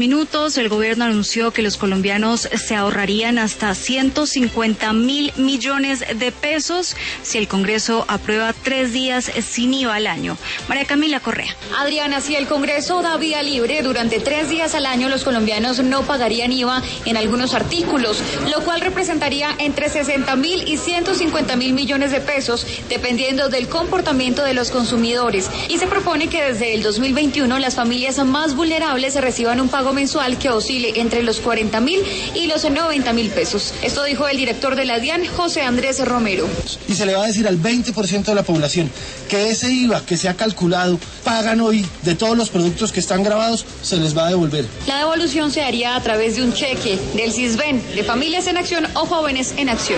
Minutos, el gobierno anunció que los colombianos se ahorrarían hasta 150.000 millones de pesos si el Congreso aprueba 3 días sin IVA al año. María Camila Correa. Adriana, si el Congreso da vía libre, durante 3 días al año los colombianos no pagarían IVA en algunos artículos, lo cual representaría entre 60.000 y 150.000 millones de pesos, dependiendo del comportamiento de los consumidores. Y se propone que desde el 2021 las familias más vulnerables reciban un pago mensual que oscile entre los 40.000 y los 90.000 pesos. Esto dijo el director de la DIAN, José Andrés Romero. Y se le va a decir al 20% de la población que ese IVA que se ha calculado, pagan hoy de todos los productos que están grabados, se les va a devolver. La devolución se haría a través de un cheque del CISBEN, de Familias en Acción o Jóvenes en Acción.